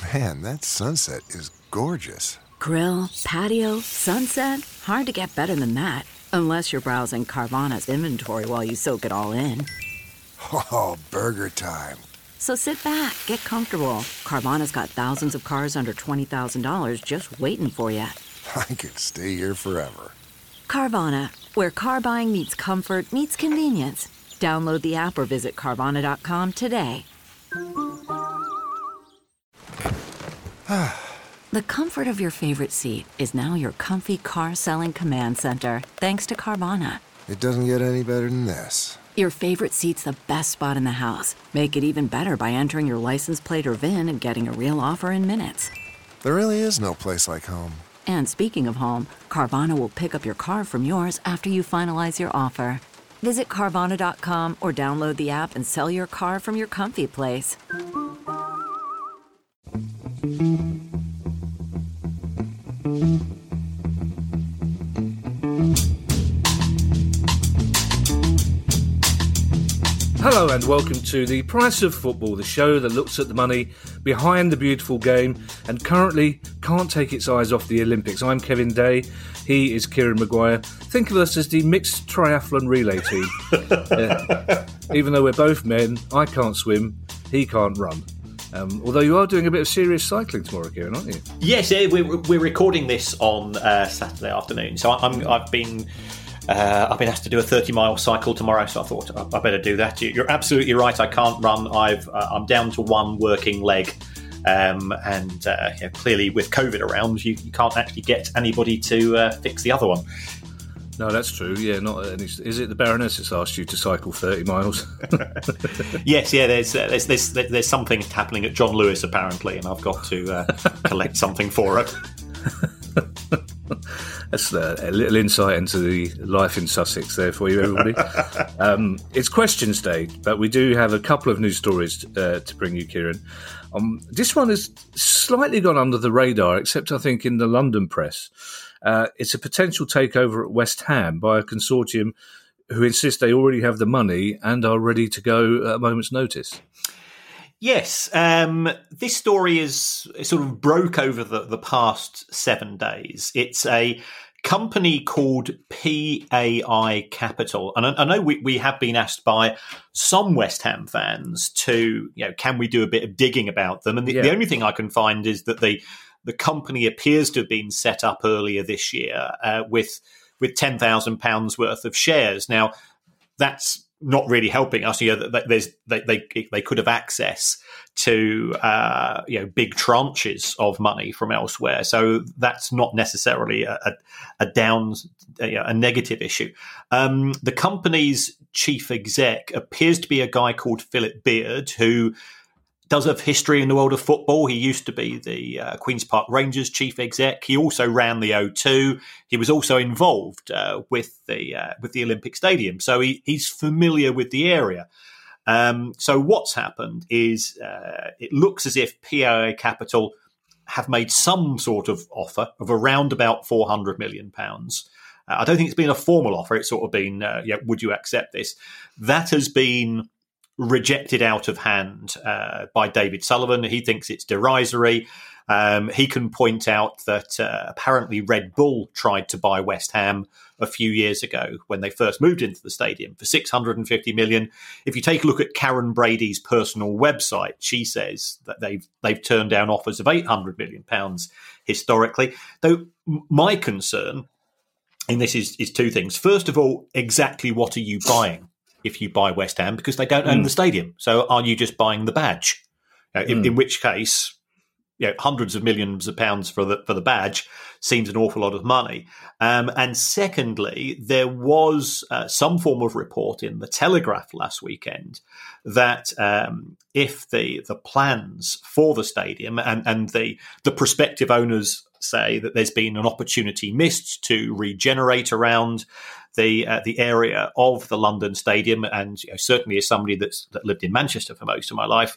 Man, that sunset is gorgeous. Grill, patio, sunset. Hard to get better than that. Unless you're browsing Carvana's inventory while you soak it all in. Oh, burger time. So sit back, get comfortable. Carvana's got thousands of cars under $20,000 just waiting for you. I could stay here forever. Carvana, where car buying meets comfort, meets convenience. Download the app or visit Carvana.com today. The comfort of your favorite seat is now your comfy car selling command center, thanks to Carvana. It doesn't get any better than this. Your favorite seat's the best spot in the house. Make it even better by entering your license plate or VIN and getting a real offer in minutes. There really is no place like home. And speaking of home, Carvana will pick up your car from yours after you finalize your offer. Visit Carvana.com or download the app and sell your car from your comfy place. Hello and welcome to The Price of Football, the show that looks at the money behind the beautiful game and currently can't take its eyes off the Olympics. I'm Kevin Day, he is Kieran Maguire. Think of us as the mixed triathlon relay team. Even though we're both men, I can't swim, he can't run. Although you are doing a bit of serious cycling tomorrow, Kieran, aren't you? Yes, we're recording this on Saturday afternoon, so I've been asked to do a 30-mile cycle tomorrow, so I thought I better do that. You're absolutely right. I can't run. I'm down to one working leg, and clearly with COVID around, you can't actually get anybody to fix the other one. No, that's true. Yeah, is it the Baroness that's asked you to cycle 30 miles? Yes, yeah. There's something happening at John Lewis apparently, and I've got to collect something for it. That's a little insight into the life in Sussex there for you, everybody. It's questions day, but we do have a couple of news stories to bring you, Kieran. This one has slightly gone under the radar, except I think in the London press. It's a potential takeover at West Ham by a consortium who insist they already have the money and are ready to go at a moment's notice. Yes, this story is sort of broke over the past 7 days. It's a company called PAI Capital. And I know we have been asked by some West Ham fans to, can we do a bit of digging about them? And the only thing I can find is that the company appears to have been set up earlier this year with £10,000 worth of shares. Now, that's not really helping us. They could have access to big tranches of money from elsewhere, so that's not necessarily a negative issue. The company's chief exec appears to be a guy called Philip Beard, who does have history in the world of football. He used to be the Queen's Park Rangers chief exec. He also ran the O2. He was also involved with the Olympic Stadium, so he's familiar with the area. So what's happened is it looks as if PAI Capital have made some sort of offer of around about £400 million. I don't think it's been a formal offer. It's sort of been, would you accept this? That has been rejected out of hand by David Sullivan. He thinks it's derisory. He can point out that apparently Red Bull tried to buy West Ham a few years ago when they first moved into the stadium for $650 million. If you take a look at Karen Brady's personal website, she says that they've turned down offers of £800 million historically. Though my concern in this is two things. First of all, exactly what are you buying if you buy West Ham? Because they don't own the stadium. So are you just buying the badge? In which case, hundreds of millions of pounds for the badge seems an awful lot of money. And secondly, there was some form of report in the Telegraph last weekend that if the plans for the stadium and the prospective owners say that there's been an opportunity missed to regenerate around the area of the London Stadium, and certainly as somebody that lived in Manchester for most of my life,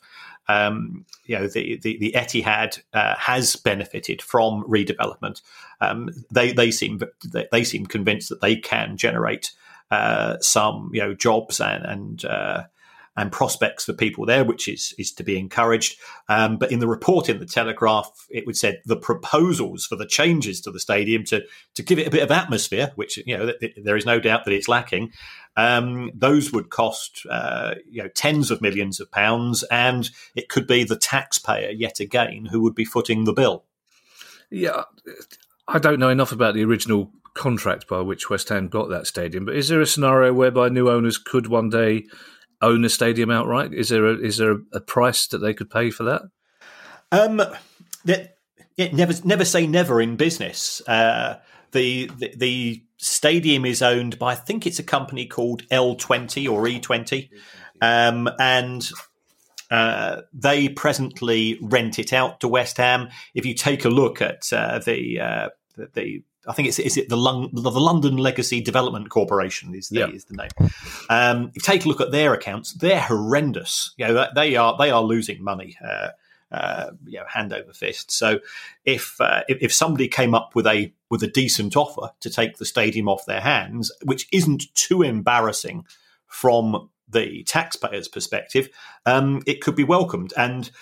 the Etihad has benefited from redevelopment. They seem convinced that they can generate some jobs and and prospects for people there, which is to be encouraged. But in the report in the Telegraph, it would say the proposals for the changes to the stadium to give it a bit of atmosphere, which there is no doubt that it's lacking. Those would cost tens of millions of pounds, and it could be the taxpayer yet again who would be footing the bill. Yeah, I don't know enough about the original contract by which West Ham got that stadium, but is there a scenario whereby new owners could one day own a stadium outright? Is there a price that they could pay for that? Never say never in business. The stadium is owned by, I think it's a company called L20 or E20, and they presently rent it out to West Ham. If you take a look at the I think is it the London Legacy Development Corporation is the name. If you take a look at their accounts, they're horrendous. They are losing money, hand over fist. So if somebody came up with a decent offer to take the stadium off their hands, which isn't too embarrassing from the taxpayer's perspective, it could be welcomed. And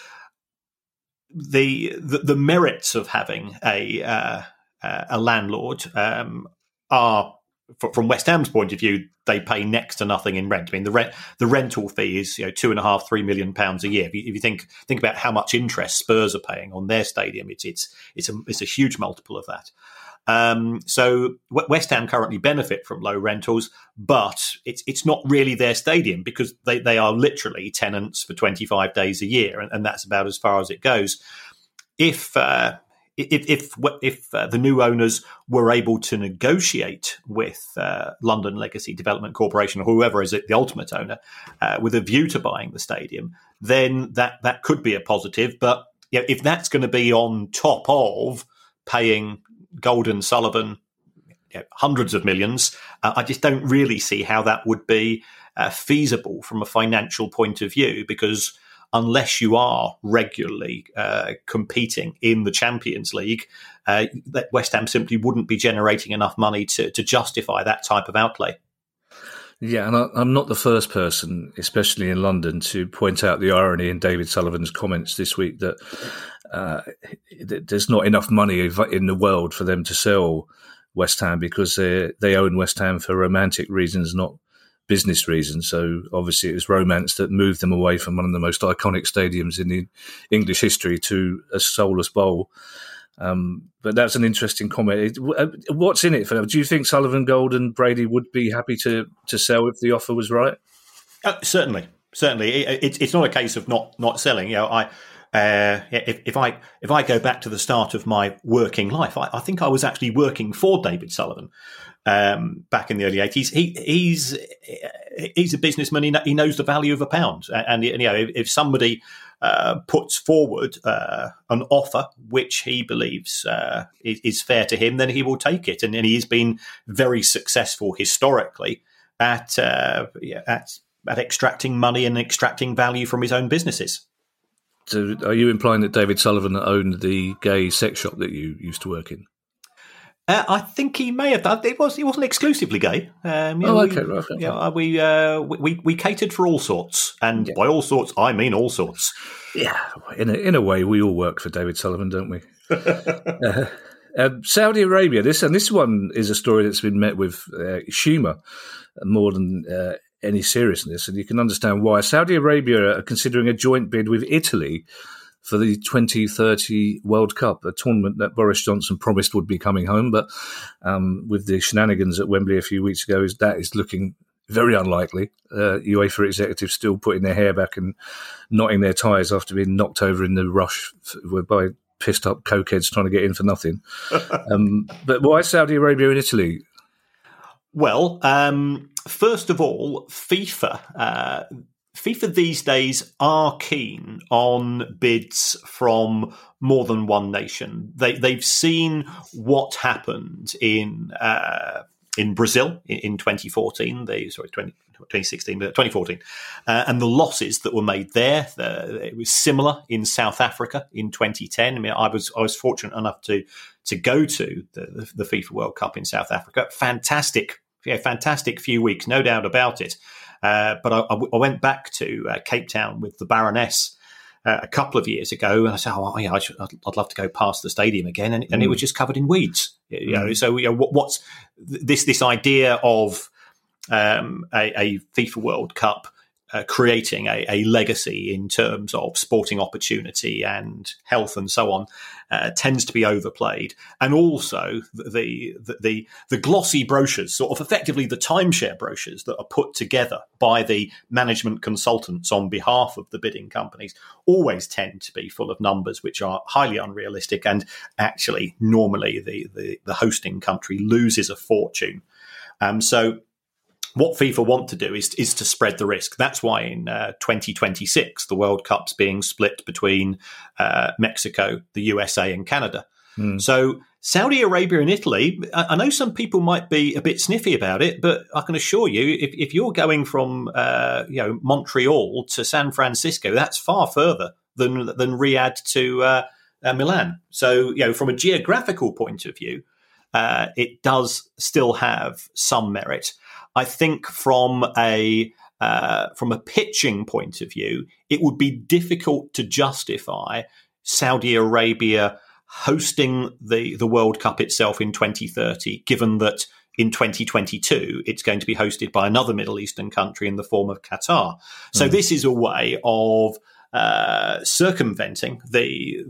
the merits of having a landlord are, from West Ham's point of view, they pay next to nothing in rent. I mean, the rental fee is £2.5-3 million a year. If you think about how much interest Spurs are paying on their stadium, it's a huge multiple of that. So West Ham currently benefit from low rentals, but it's not really their stadium because they are literally tenants for 25 days a year, and that's about as far as it goes. If the new owners were able to negotiate with London Legacy Development Corporation or whoever is the ultimate owner with a view to buying the stadium, then that could be a positive. But if that's going to be on top of paying Golden Sullivan hundreds of millions, I just don't really see how that would be feasible from a financial point of view, because unless you are regularly competing in the Champions League, that West Ham simply wouldn't be generating enough money to justify that type of outlay. Yeah, and I'm not the first person, especially in London, to point out the irony in David Sullivan's comments this week that there's not enough money in the world for them to sell West Ham because they own West Ham for romantic reasons, not business reasons. So obviously it was romance that moved them away from one of the most iconic stadiums in the English history to a soulless bowl. But that's an interesting comment. What's in it for them? Do you think Sullivan, Gold and Brady would be happy to sell if the offer was right? Certainly. It's not a case of not selling. If I go back to the start of my working life, I think I was actually working for David Sullivan back in the early 80s. He's a businessman. He knows the value of a pound, and if somebody puts forward an offer which he believes is fair to him, then he will take it. And he has been very successful historically at extracting money and extracting value from his own businesses. So are you implying that David Sullivan owned the gay sex shop that you used to work in? I think he may have done. He wasn't exclusively gay. We catered for all sorts, and by all sorts I mean all sorts. Yeah, in a way, we all work for David Sullivan, don't we? Saudi Arabia. This one is a story that's been met with humour more than any seriousness, and you can understand why. Saudi Arabia are considering a joint bid with Italy for the 2030 World Cup, a tournament that Boris Johnson promised would be coming home, but with the shenanigans at Wembley a few weeks ago, that is looking very unlikely. UEFA executives still putting their hair back and knotting their ties after being knocked over in the rush by pissed up cokeheads trying to get in for nothing. But why Saudi Arabia and Italy? Well, first of all, FIFA these days are keen on bids from more than one nation. They've seen what happened in Brazil in 2014. 2016, but 2014, and the losses that were made there. It was similar in South Africa in 2010. I mean, I was fortunate enough to go to the FIFA World Cup in South Africa. Fantastic few weeks, no doubt about it. But I went back to Cape Town with the Baroness a couple of years ago, and I said, I'd love to go past the stadium again, and it was just covered in weeds. So what's this idea of a FIFA World Cup creating a legacy in terms of sporting opportunity and health and so on tends to be overplayed, and also the glossy brochures, sort of effectively the timeshare brochures that are put together by the management consultants on behalf of the bidding companies, always tend to be full of numbers which are highly unrealistic, and actually normally the hosting country loses a fortune. So what FIFA want to do is to spread the risk. That's why in 2026, the World Cup's being split between Mexico, the USA, and Canada. So Saudi Arabia and Italy, I know some people might be a bit sniffy about it, but I can assure you, if you're going from Montreal to San Francisco, that's far further than Riyadh to Milan. So from a geographical point of view, it does still have some merit. I think from a pitching point of view, it would be difficult to justify Saudi Arabia hosting the World Cup itself in 2030, given that in 2022 it's going to be hosted by another Middle Eastern country in the form of Qatar. So this is a way of circumventing the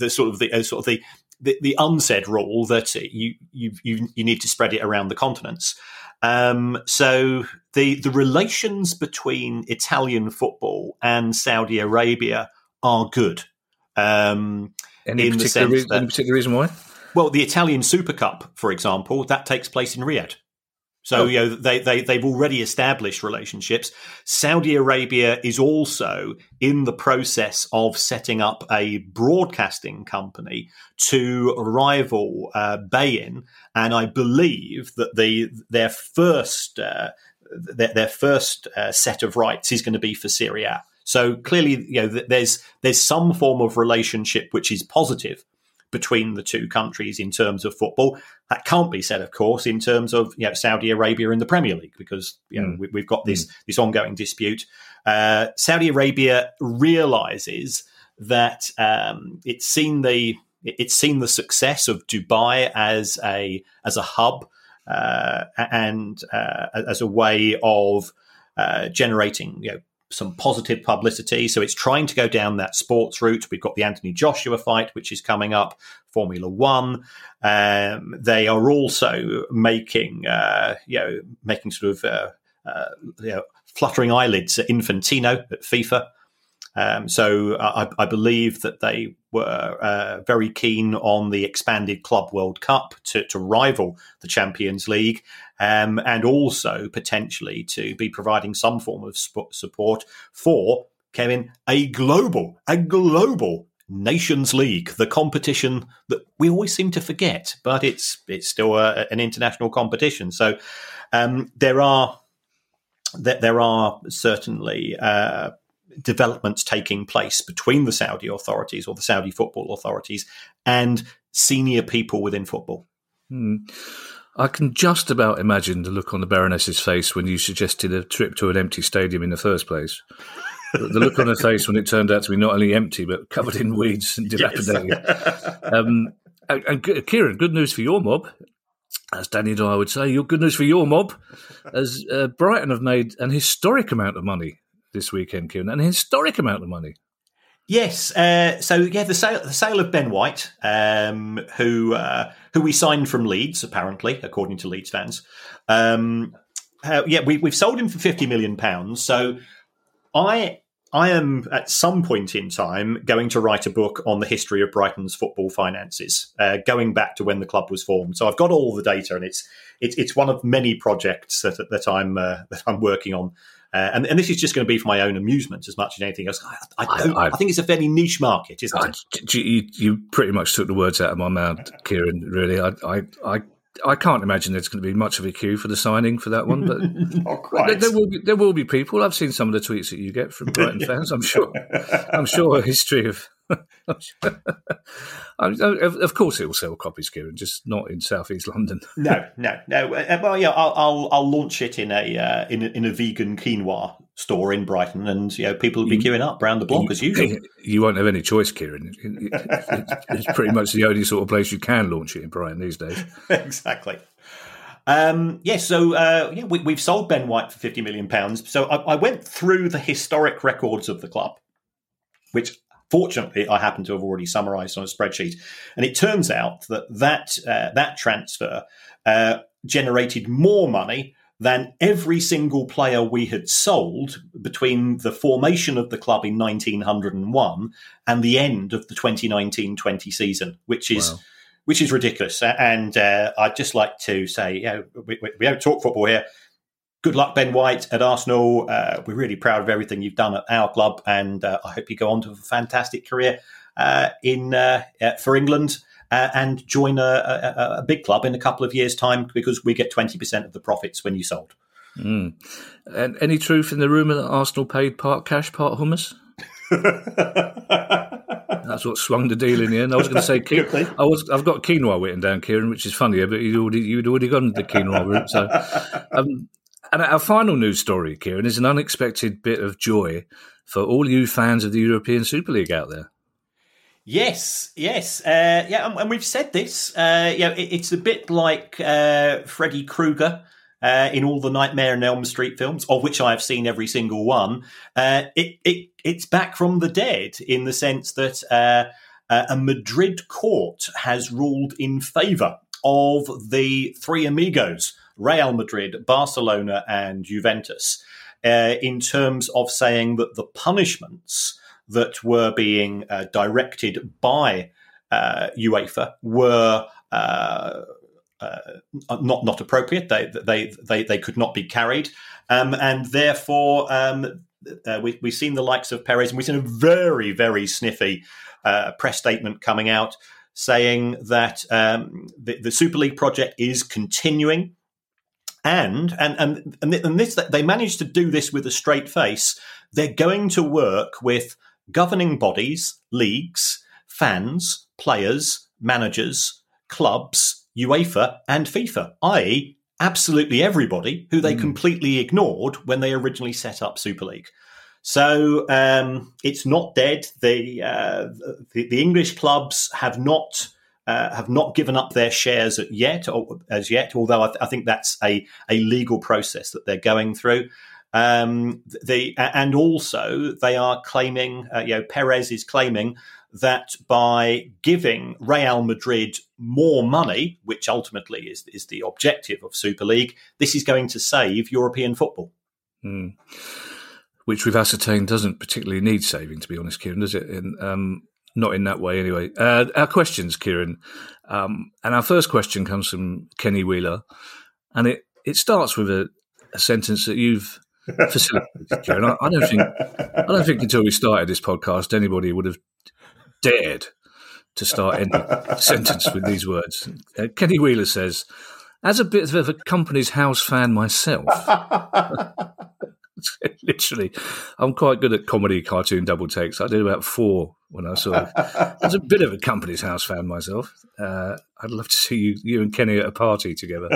unsaid rule that you need to spread it around the continents. So the relations between Italian football and Saudi Arabia are good. Any particular reason why? Well, the Italian Super Cup, for example, that takes place in Riyadh. So they've already established relationships. Saudi Arabia is also in the process of setting up a broadcasting company to rival Bein, and I believe that their first set of rights is going to be for Serie A. So clearly, there's some form of relationship which is positive between the two countries in terms of football. That can't be said, of course, in terms of Saudi Arabia in the Premier League, because we've got this ongoing dispute. Saudi Arabia realizes that it's seen the success of Dubai as a hub and as a way of generating some positive publicity. So it's trying to go down that sports route. We've got the Anthony Joshua fight, which is coming up, Formula One. They are also making sort of fluttering eyelids at Infantino at FIFA. So I believe that they were very keen on the expanded Club World Cup to rival the Champions League, and also potentially to be providing some form of support for, Kevin, a global Nations League, the competition that we always seem to forget, but it's still an international competition. So there are certainly developments taking place between the Saudi authorities or the Saudi football authorities and senior people within football. I can just about imagine the look on the Baroness's face when you suggested a trip to an empty stadium in the first place. The look on her face when it turned out to be not only empty but covered in weeds and dilapidated. Yes. And Kieran, good news for your mob, as Danny and I would say. Good news for your mob, as Brighton have made an historic amount of money this weekend, Kieran, an historic amount of money. Yes. The sale of Ben White, who we signed from Leeds, apparently, according to Leeds fans. We've sold him for £50 million. So I am at some point in time going to write a book on the history of Brighton's football finances, going back to when the club was formed. So I've got all the data, and it's one of many projects that I'm working on. And this is just going to be for my own amusement as much as anything else. I think it's a fairly niche market, isn't it? You pretty much took the words out of my mouth, Kieran. Really, I can't imagine there's going to be much of a queue for the signing for that one, but not quite. There will be people. I've seen some of the tweets that you get from Brighton fans. I'm sure a history of. Of course, it will sell copies, Kieran, just not in South East London. No. Well, yeah, I'll launch it in a vegan quinoa store in Brighton, and people will be queuing up round the block as usual. You won't have any choice, Kieran. It's pretty much the only sort of place you can launch it in Brighton these days. Exactly. We've sold Ben White for £50 million. So I went through the historic records of the club, which fortunately I happen to have already summarised on a spreadsheet. And it turns out that transfer generated more money than every single player we had sold between the formation of the club in 1901 and the end of the 2019-20 season, which is ridiculous. And I'd just like to say, we don't talk football here. Good luck, Ben White, at Arsenal. We're really proud of everything you've done at our club, and I hope you go on to a fantastic career for England and join a big club in a couple of years' time, because we get 20% of the profits when you sold. And any truth in the rumour that Arsenal paid part cash, part hummus? That's what swung the deal in the end. I was going to say, I've got quinoa written down, Kieran, which is funnier, but you'd already gone the quinoa route. So, and our final news story, Kieran, is an unexpected bit of joy for all you fans of the European Super League out there. Yes. And we've said this. It's a bit like Freddy Krueger in all the Nightmare on Elm Street films, of which I have seen every single one. It's back from the dead, in the sense that a Madrid court has ruled in favour of the three amigos, Real Madrid, Barcelona and Juventus, in terms of saying that the punishments that were being directed by UEFA were not appropriate. They could not be carried, and therefore we've seen the likes of Perez, and we've seen a very, very sniffy press statement coming out saying that the Super League project is continuing. And this, they managed to do this with a straight face. They're going to work with governing bodies, leagues, fans, players, managers, clubs, UEFA and FIFA, i.e. absolutely everybody who they completely ignored when they originally set up Super League. So it's not dead. The English clubs have not given up their shares as yet, although I think that's a legal process that they're going through. And also they are claiming, Perez is claiming that by giving Real Madrid more money, which ultimately is the objective of Super League, this is going to save European football. Which we've ascertained doesn't particularly need saving, to be honest, Kieran, does it? Not in that way, anyway. Our questions, Kieran, and our first question comes from Kenny Wheeler, and it starts with a sentence that you've facilitated, Kieran. I don't think until we started this podcast anybody would have dared to start any sentence with these words. Kenny Wheeler says, "As a bit of a company's house fan myself." Literally, I'm quite good at comedy cartoon double takes. I did about 4 when I saw it. As a bit of a company's house fan myself, I'd love to see you and Kenny at a party together.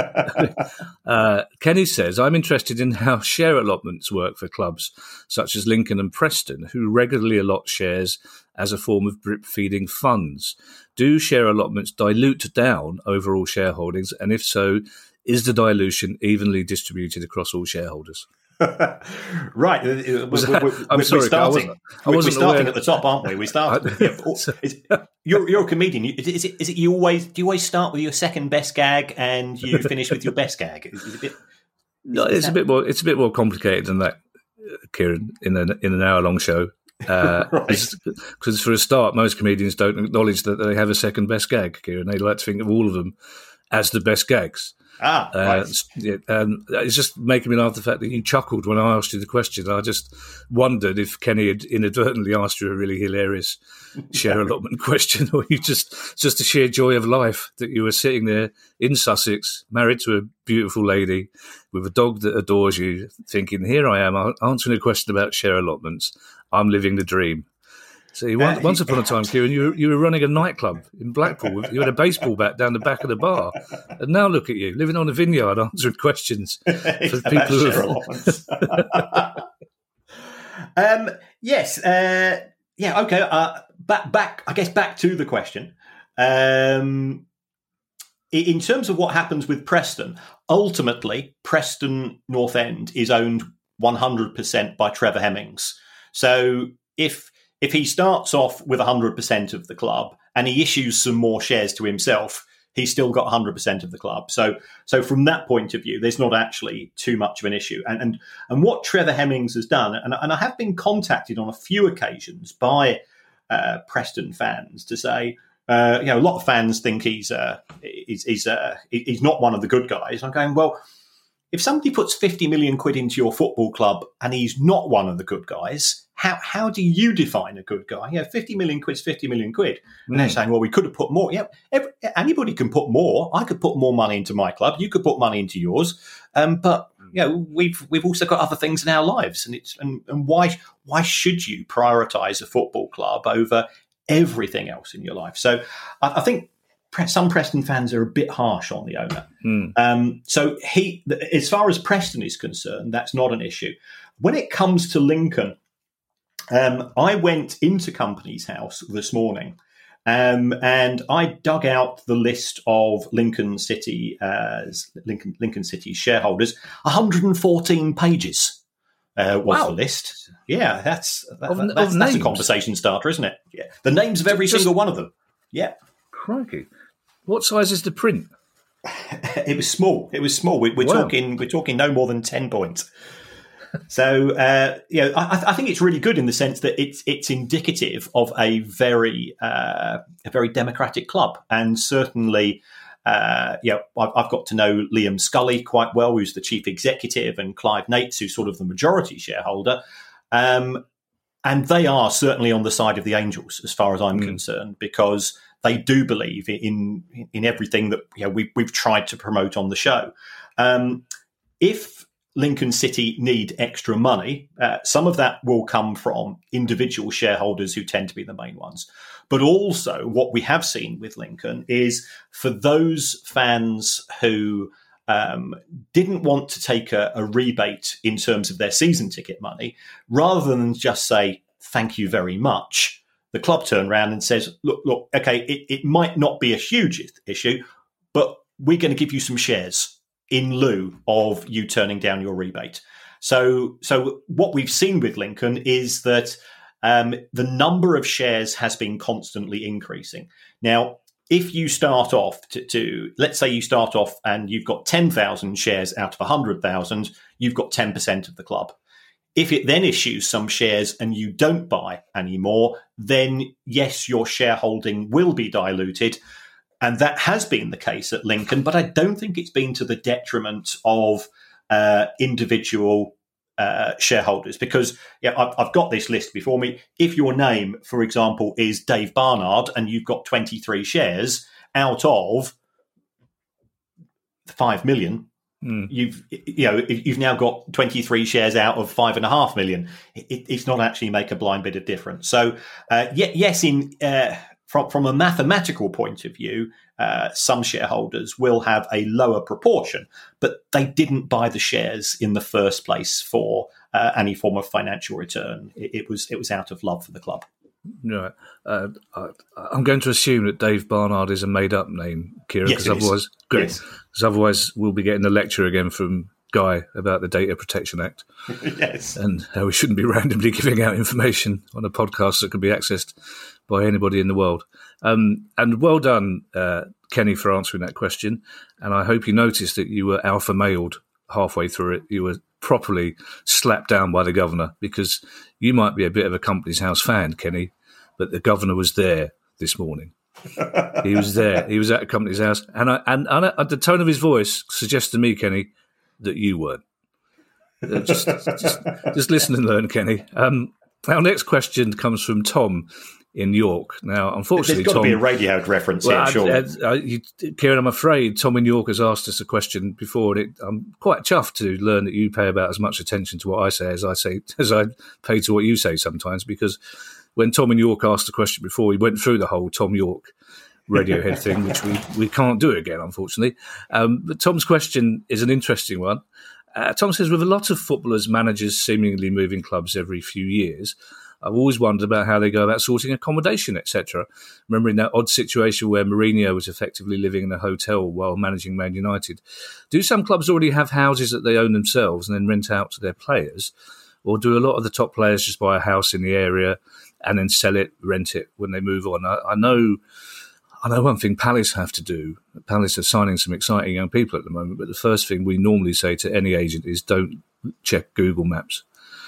Kenny says, "I'm interested in how share allotments work for clubs such as Lincoln and Preston, who regularly allot shares as a form of drip-feeding funds. Do share allotments dilute down overall shareholdings? And if so, is the dilution evenly distributed across all shareholders?" Right. We're starting at the top, aren't we? We start. You're a comedian. Is it you always start with your second best gag and you finish with your best gag? It's a bit more complicated than that, Kieran. In an hour-long show, because for a start, most comedians don't acknowledge that they have a second best gag, Kieran. They like to think of all of them as the best gags. Right. It's just making me laugh the fact that you chuckled when I asked you the question. I just wondered if Kenny had inadvertently asked you a really hilarious share allotment question, or you just a sheer joy of life that you were sitting there in Sussex, married to a beautiful lady with a dog that adores you, thinking, here I am answering a question about share allotments. I'm living the dream. See, once upon a time, Kieran, you were running a nightclub in Blackpool. You had a baseball bat down the back of the bar. And now look at you, living on a vineyard answering questions for people who Yes. Okay. Back to the question. In terms of what happens with Preston, ultimately, Preston North End is owned 100% by Trevor Hemmings. So if he starts off with 100% of the club and he issues some more shares to himself, he's still got 100% of the club. So from that point of view, there's not actually too much of an issue. And what Trevor Hemmings has done, and I have been contacted on a few occasions by Preston fans to say, a lot of fans think he's not one of the good guys. I'm going, well, if somebody puts 50 million quid into your football club and he's not one of the good guys, how do you define a good guy? 50 million quid's 50 million quid. And they're saying, well, we could have put more. Yeah, anybody can put more. I could put more money into my club. You could put money into yours. But we've also got other things in our lives, and why should you prioritise a football club over everything else in your life? So I think some Preston fans are a bit harsh on the owner. So as far as Preston is concerned, that's not an issue. When it comes to Lincoln, I went into Company's House this morning, and I dug out the list of Lincoln City's shareholders. 114 pages was the list. Yeah, that's a conversation starter, isn't it? Yeah, the names of every single one of them. Yeah, crikey. What size is the print? It was small. We're talking no more than 10 points. So I think it's really good in the sense that it's indicative of a very democratic club, and certainly I've got to know Liam Scully quite well, who's the chief executive, and Clive Nates, who's sort of the majority shareholder, and they are certainly on the side of the Angels as far as I'm concerned, because they do believe in everything that we've tried to promote on the show. If Lincoln City need extra money, some of that will come from individual shareholders who tend to be the main ones. But also what we have seen with Lincoln is for those fans who didn't want to take a rebate in terms of their season ticket money, rather than just say, thank you very much, the club turned around and says, look, okay, it might not be a huge issue, but we're going to give you some shares in lieu of you turning down your rebate. So what we've seen with Lincoln is that the number of shares has been constantly increasing. Now, if you start off let's say you start off and you've got 10,000 shares out of 100,000, you've got 10% of the club. If it then issues some shares and you don't buy anymore, then yes, your shareholding will be diluted. And that has been the case at Lincoln, but I don't think it's been to the detriment of individual shareholders, because I've got this list before me. If your name, for example, is Dave Barnard and you've got 23 shares out of 5 million, you've now got 23 shares out of 5.5 million. It's not actually make a blind bit of difference. So yes, from a mathematical point of view, some shareholders will have a lower proportion, but they didn't buy the shares in the first place for any form of financial return. It was out of love for the club. Right. I'm going to assume that Dave Barnard is a made-up name, Kieran, because otherwise we'll be getting a lecture again from Guy about the Data Protection Act. Yes. And how we shouldn't be randomly giving out information on a podcast that can be accessed by anybody in the world. And well done, Kenny, for answering that question. And I hope you noticed that you were alpha mailed halfway through it. You were properly slapped down by the governor, because you might be a bit of a Company's House fan, Kenny, but the governor was there this morning. He was there. He was at a company's house, and the tone of his voice suggests to me, Kenny, that you weren't. Just listen and learn, Kenny. Our next question comes from Tom in York. Now, unfortunately, there's got Tom, to be a Radiohead reference here, surely. Kieran, I'm afraid Tom in York has asked us a question before, and I'm quite chuffed to learn that you pay about as much attention to what I say as I pay to what you say sometimes. Because when Tom in York asked the question before, we went through the whole Tom York Radiohead thing, which we can't do again, unfortunately. But Tom's question is an interesting one. Tom says, with a lot of footballers, managers seemingly moving clubs every few years, I've always wondered about how they go about sorting accommodation, etc. Remembering that odd situation where Mourinho was effectively living in a hotel while managing Man United. Do some clubs already have houses that they own themselves and then rent out to their players? Or do a lot of the top players just buy a house in the area and then sell it, rent it when they move on? I know one thing Palace have to do. Palace are signing some exciting young people at the moment, but the first thing we normally say to any agent is don't check Google Maps.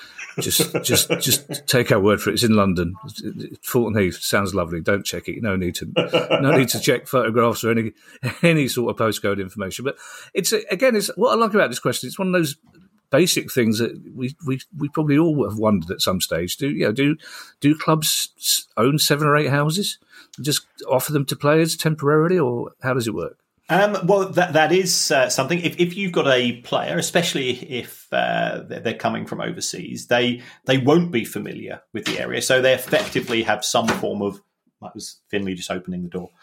Just take our word for it. It's in London. Fulton Heath sounds lovely. Don't check it. No need to check photographs or any sort of postcode information. But it's what I like about this question. It's one of those basic things that we probably all have wondered at some stage. Do clubs own 7 or 8 houses? Just offer them to players temporarily, or how does it work? Well, that is something. If you've got a player, especially if they're coming from overseas, they won't be familiar with the area, so they effectively have some form of. That was Finley just opening the door.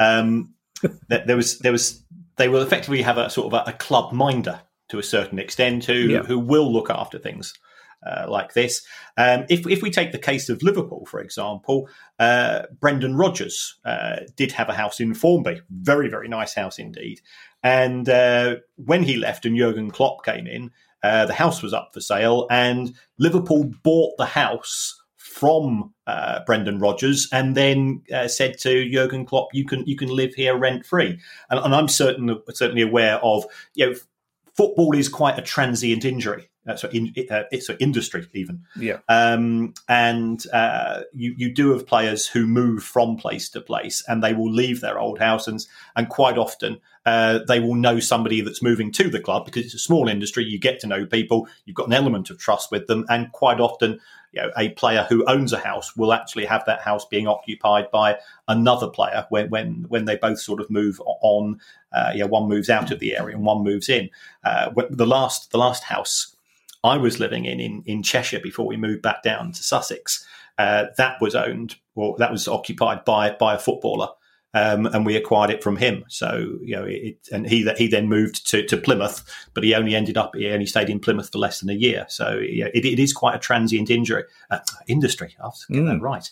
They will effectively have a sort of a club minder to a certain extent who will look after things. Like this. If we take the case of Liverpool, for example, Brendan Rodgers did have a house in Formby, very, very nice house indeed. And when he left and Jurgen Klopp came in, the house was up for sale and Liverpool bought the house from Brendan Rodgers and then said to Jurgen Klopp, you can live here rent free. And I'm certainly aware of, football is quite a transient injury. It's an industry even. Yeah. And you do have players who move from place to place and they will leave their old house and quite often they will know somebody that's moving to the club because it's a small industry. You get to know people. You've got an element of trust with them. And quite often, a player who owns a house will actually have that house being occupied by another player when they both sort of move on. One moves out of the area and one moves in. The last house I was living in Cheshire before we moved back down to Sussex, that was occupied by a footballer, and we acquired it from him. So he then moved to Plymouth, but he only stayed in Plymouth for less than a year. So it is quite a transient industry. I'll get that right.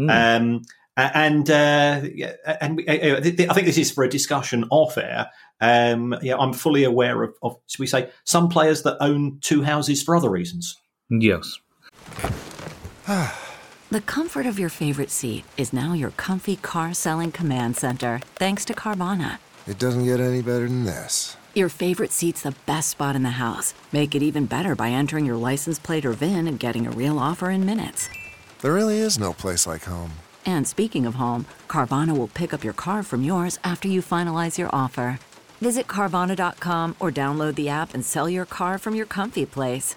I think this is for a discussion off air. I'm fully aware of, should we say, some players that own 2 houses for other reasons. Yes. The comfort of your favorite seat is now your comfy car selling command center, thanks to Carvana. It doesn't get any better than this. Your favorite seat's the best spot in the house. Make it even better by entering your license plate or VIN and getting a real offer in minutes. There really is no place like home. And speaking of home, Carvana will pick up your car from yours after you finalize your offer. Visit Carvana.com or download the app and sell your car from your comfy place.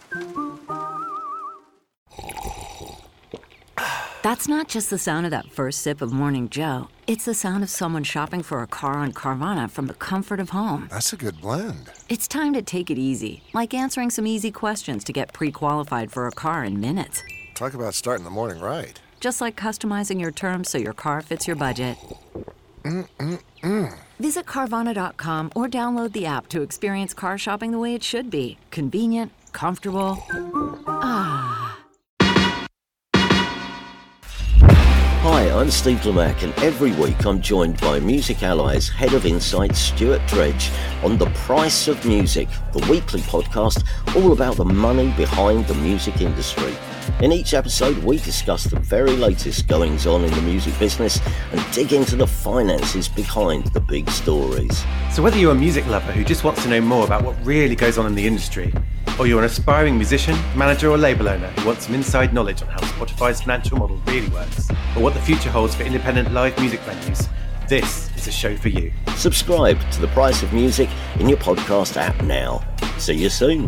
That's not just the sound of that first sip of Morning Joe. It's the sound of someone shopping for a car on Carvana from the comfort of home. That's a good blend. It's time to take it easy, like answering some easy questions to get pre-qualified for a car in minutes. Talk about starting the morning right. Just like customizing your terms so your car fits your budget. Visit Carvana.com or download the app to experience car shopping the way it should be. Convenient, comfortable. Ah. Hi, I'm Steve Lamacq, and every week I'm joined by Music Ally's Head of Insight, Stuart Dredge, on The Price of Music, the weekly podcast all about the money behind the music industry. In each episode, we discuss the very latest goings-on in the music business and dig into the finances behind the big stories. So whether you're a music lover who just wants to know more about what really goes on in the industry, or you're an aspiring musician, manager or label owner who wants some inside knowledge on how Spotify's financial model really works, or what the future holds for independent live music venues, this is a show for you. Subscribe to The Price of Music in your podcast app now. See you soon.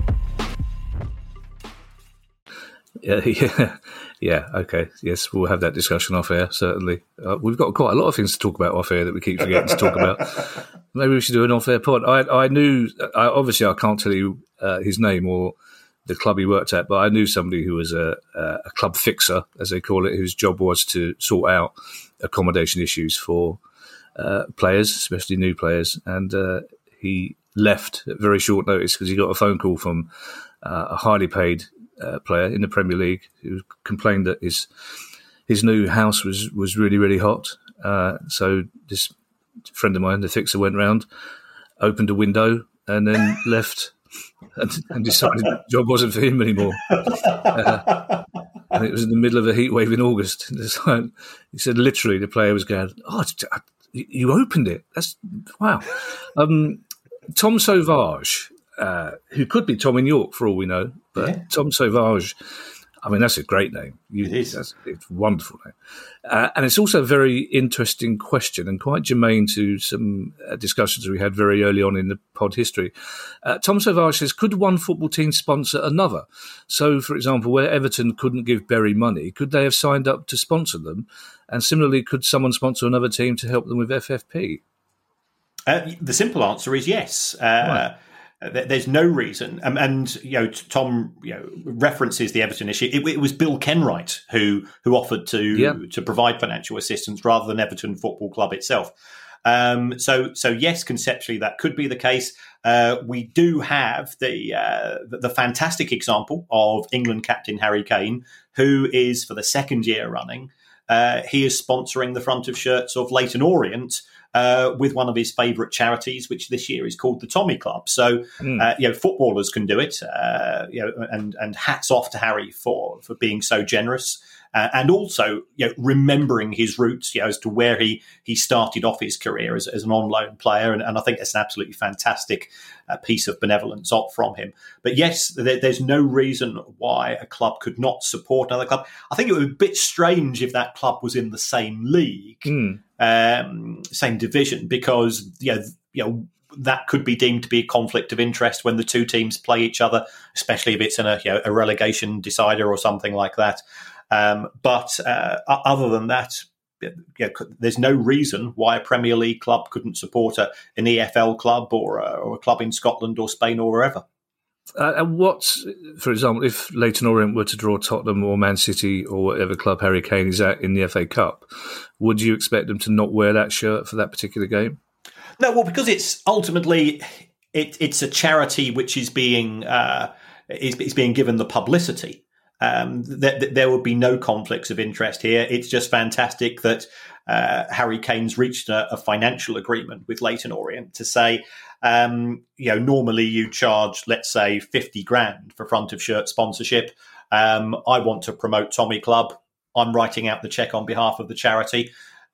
Yeah, okay. Yes, we'll have that discussion off air, certainly. We've got quite a lot of things to talk about off air that we keep forgetting to talk about. Maybe we should do an off air pod. Obviously I can't tell you his name or the club he worked at, but I knew somebody who was a club fixer, as they call it, whose job was to sort out accommodation issues for players, especially new players. And he left at very short notice because he got a phone call from a highly paid player in the Premier League who complained that his new house was really, really hot. So this friend of mine, the fixer, went round, opened a window, and then left and decided the job wasn't for him anymore. And it was in the middle of a heat wave in August. He said literally the player was going, "Oh, you opened it. That's wow." Tom Sauvage, who could be Tom in York for all we know, but yeah. Tom Sauvage, I mean, that's a great name. It is. It's a wonderful name. And it's also a very interesting question and quite germane to some discussions we had very early on in the pod history. Tom Sauvage says, could one football team sponsor another? So, for example, where Everton couldn't give Bury money, could they have signed up to sponsor them? And similarly, could someone sponsor another team to help them with FFP? The simple answer is yes. Right. There's no reason, and Tom references the Everton issue. It was Bill Kenwright who offered to provide financial assistance rather than Everton Football Club itself. So yes, conceptually that could be the case. We do have the fantastic example of England captain Harry Kane, who is for the second year running. He is sponsoring the front of shirts of Leyton Orient. With one of his favourite charities, which this year is called the Tommy Club. So, footballers can do it, and hats off to Harry for being so generous. And also, remembering his roots, as to where he started off his career as an on-loan player. And I think it's an absolutely fantastic piece of benevolence from him. But yes, there's no reason why a club could not support another club. I think it would be a bit strange if that club was in the same league, same division, because, that could be deemed to be a conflict of interest when the two teams play each other, especially if it's in a relegation decider or something like that. But other than that, there's no reason why a Premier League club couldn't support an EFL club or a club in Scotland or Spain or wherever. And for example, if Leyton Orient were to draw Tottenham or Man City or whatever club Harry Kane is at in the FA Cup, would you expect them to not wear that shirt for that particular game? No, well, because it's ultimately it's a charity which is being given the publicity. There would be no conflicts of interest here. It's just fantastic that Harry Kane's reached a financial agreement with Leyton Orient to say, normally you charge, let's say, 50 grand for front of shirt sponsorship. I want to promote Tommy Club. I'm writing out the check on behalf of the charity.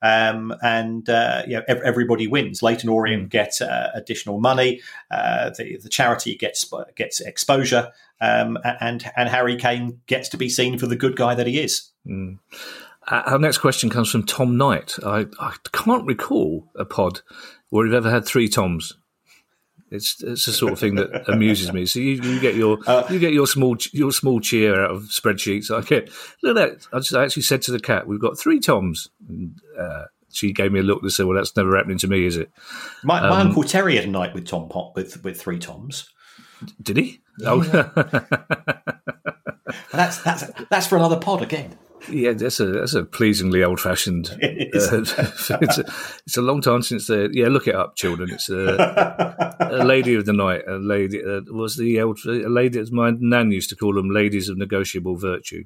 Everybody wins. Leyton Orient gets additional money. The charity gets exposure, and Harry Kane gets to be seen for the good guy that he is. Our next question comes from Tom Knight. I can't recall a pod where we've ever had three Toms. It's the sort of thing that amuses me. So you get your small cheer out of spreadsheets. Look at that. I actually said to the cat, "We've got three Toms." And, she gave me a look and said, "Well, that's never happening to me, is it?" My Uncle Terry had a night with Tom Pop with three Toms. Did he? Yeah. Oh, that's for another pod again. Yeah, that's a pleasingly old-fashioned. It's a long time since the. Yeah, look it up, children. It's a lady of the night. A lady was a lady as my nan used to call them, ladies of negotiable virtue.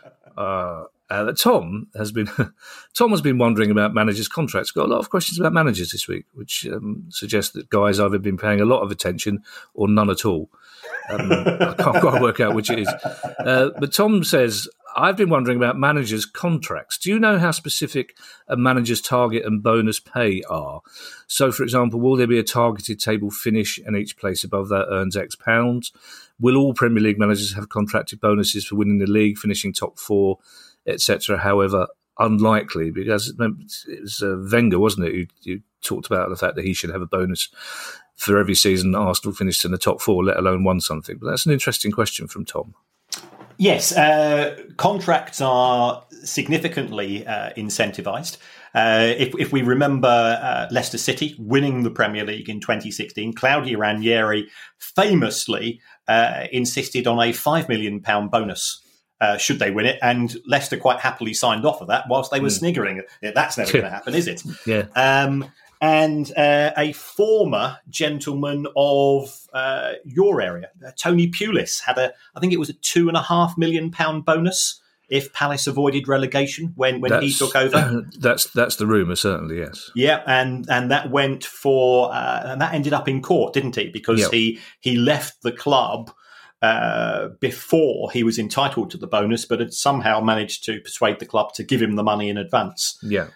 Tom has been wondering about managers' contracts. Got a lot of questions about managers this week, which suggests that guys either been paying a lot of attention or none at all. I can't quite work out which it is. But Tom says, I've been wondering about managers' contracts. Do you know how specific a manager's target and bonus pay are? So, for example, will there be a targeted table finish and each place above that earns X pounds? Will all Premier League managers have contracted bonuses for winning the league, finishing top four, etc.? However, unlikely because it was Wenger, wasn't it, who talked about the fact that he should have a bonus for every season Arsenal finished in the top 4, let alone won something. But that's an interesting question from Tom. Yes, contracts are significantly incentivised. If we remember Leicester City winning the Premier League in 2016, Claudio Ranieri famously insisted on a £5 million bonus should they win it, and Leicester quite happily signed off of that whilst they were sniggering. That's never going to happen, is it? Yeah. And a former gentleman of your area, Tony Pulis, had I think it was a £2.5 million bonus if Palace avoided relegation when he took over. That's the rumour, certainly, yes. Yeah, and that went for and that ended up in court, didn't it? Because he left the club before he was entitled to the bonus, but had somehow managed to persuade the club to give him the money in advance. Yeah,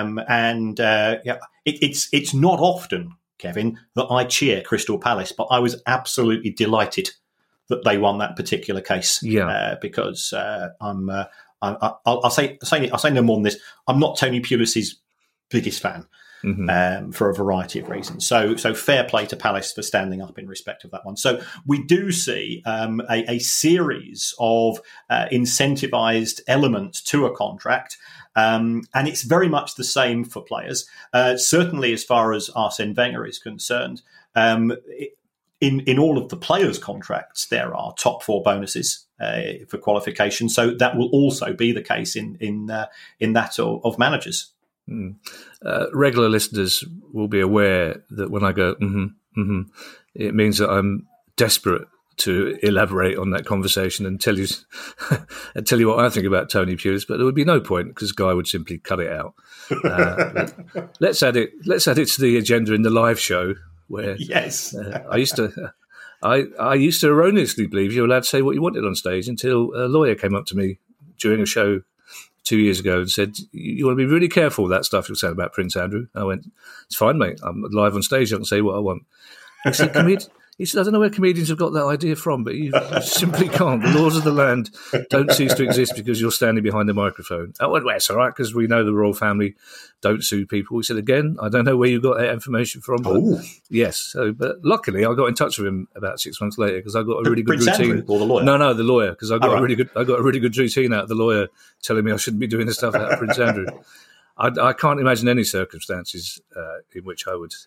it's not often, Kevin, that I cheer Crystal Palace, but I was absolutely delighted that they won that particular case. Yeah, because I'll say no more than this. I'm not Tony Pulis's biggest fan. For a variety of reasons. So fair play to Palace for standing up in respect of that one. So we do see a series of incentivised elements to a contract, and it's very much the same for players. Certainly as far as Arsene Wenger is concerned, in all of the players' contracts, there are top 4 bonuses for qualification. So that will also be the case in that of managers. Regular listeners will be aware that when I go, it means that I'm desperate to elaborate on that conversation and tell you what I think about Tony Pulis, but there would be no point because Guy would simply cut it out. Let's add it to the agenda in the live show where yes, I used to erroneously believe you were allowed to say what you wanted on stage until a lawyer came up to me during a show 2 years ago and said, you want to be really careful with that stuff you're saying about Prince Andrew. I went, it's fine, mate. I'm live on stage. I can say what I want. He said, I don't know where comedians have got that idea from, but you simply can't. The laws of the land don't cease to exist because you're standing behind the microphone. I went, well, it's all right, because we know the royal family don't sue people. He said, again, I don't know where you got that information from. But yes. So, but luckily, I got in touch with him about 6 months later because I got a really good Prince routine. Andrew or the lawyer? No, the lawyer, because I got a really good routine out of the lawyer telling me I shouldn't be doing the stuff out of Prince Andrew. I can't imagine any circumstances in which I would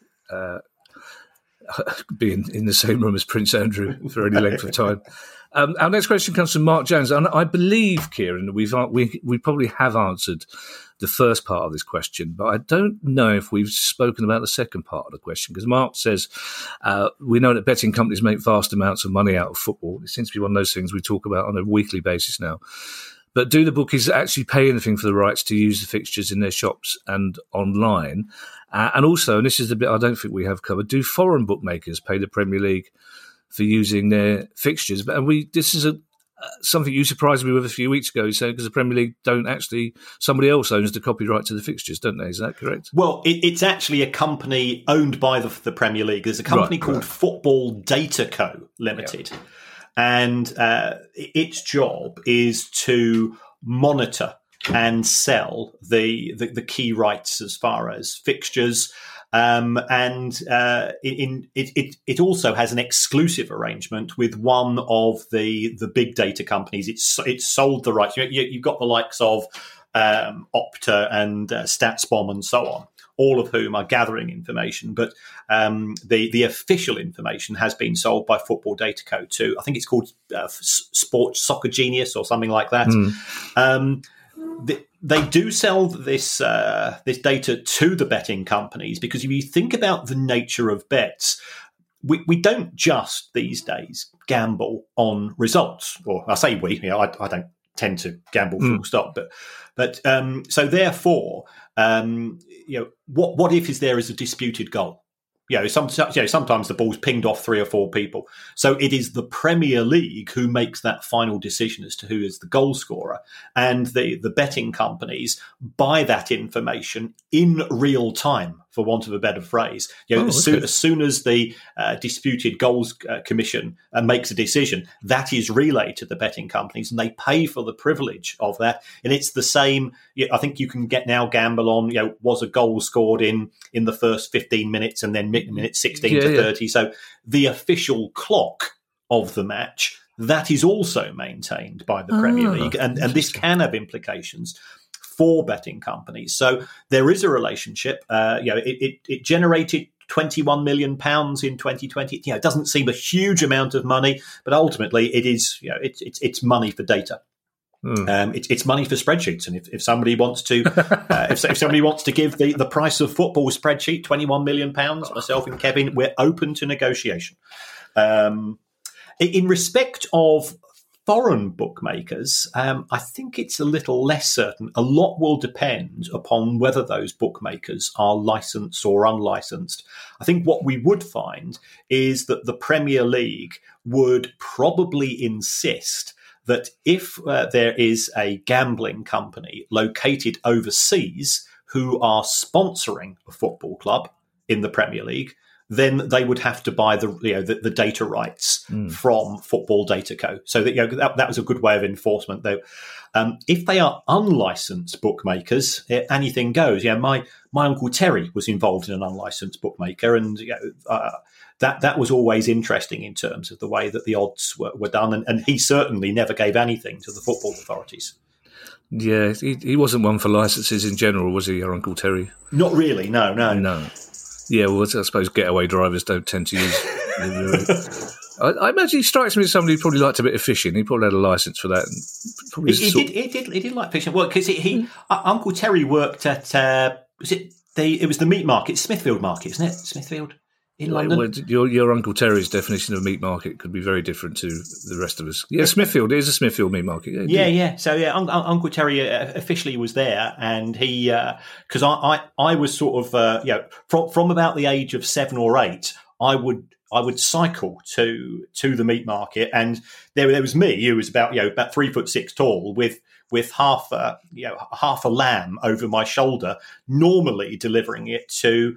be in the same room as Prince Andrew for any length of time. Our next question comes from Mark Jones, and I believe, Kieran, we probably have answered the first part of this question, but I don't know if we've spoken about the second part of the question, because Mark says, we know that betting companies make vast amounts of money out of football. It seems to be one of those things we talk about on a weekly basis now. But do the bookies actually pay anything for the rights to use the fixtures in their shops and online? And also, and this is the bit I don't think we have covered, do foreign bookmakers pay the Premier League for using their fixtures? But this is something you surprised me with a few weeks ago, you said, because the Premier League don't actually, somebody else owns the copyright to the fixtures, don't they? Is that correct? Well, it's actually a company owned by the Premier League. There's a company called Football Data Co. Limited. Yeah. And its job is to monitor and sell the key rights as far as fixtures. It also has an exclusive arrangement with one of the big data companies. It's sold the rights. You've got the likes of Opta and StatsBomb and so on, all of whom are gathering information. But the official information has been sold by Football Data Co. to, I think it's called Sports Soccer Genius or something like that. They do sell this data to the betting companies because if you think about the nature of bets, we don't just these days gamble on results. Or I say we, I don't tend to gamble full stop, but so therefore, what if is there is a disputed goal? Sometimes the ball's pinged off 3 or 4 people. So it is the Premier League who makes that final decision as to who is the goal scorer. And the betting companies buy that information in real time for want of a better phrase. As soon as the disputed goals commission makes a decision, that is relayed to the betting companies, and they pay for the privilege of that. And it's the same. I think you can now gamble on, was a goal scored in the first 15 minutes and then minutes 16 to 30. So the official clock of the match, that is also maintained by the Premier League, and this can have implications for betting companies. So there is a relationship. It generated £21 million in 2020. It doesn't seem a huge amount of money, but ultimately it is. It's money for data. It's money for spreadsheets, and if somebody wants to, if somebody wants to give the price of football spreadsheet £21 million, myself and Kevin, we're open to negotiation. In respect of foreign bookmakers, I think it's a little less certain. A lot will depend upon whether those bookmakers are licensed or unlicensed. I think what we would find is that the Premier League would probably insist that if there is a gambling company located overseas who are sponsoring a football club in the Premier League, then they would have to buy the data rights from Football Data Co. So that was a good way of enforcement, though. If they are unlicensed bookmakers, anything goes. My Uncle Terry was involved in an unlicensed bookmaker, and that was always interesting in terms of the way that the odds were done, and he certainly never gave anything to the football authorities. Yeah, he wasn't one for licences in general, was he, your Uncle Terry? Not really, no. Yeah, well, I suppose getaway drivers don't tend to use. I imagine he strikes me as somebody who probably liked a bit of fishing. He probably had a licence for that. He did like fishing. Well, because Uncle Terry worked at it was the meat market, Smithfield Market, isn't it? Smithfield in London. Well, your Uncle Terry's definition of meat market could be very different to the rest of us. Yeah, Smithfield is a Smithfield meat market. Yeah. So Uncle Terry officially was there, and he because I was sort of from about the age of 7 or 8, I would cycle to the meat market, and there was me, who was about 3'6" tall, with half a lamb over my shoulder, normally delivering it to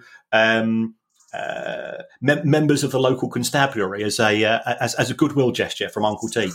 members of the local constabulary as a goodwill gesture from Uncle T.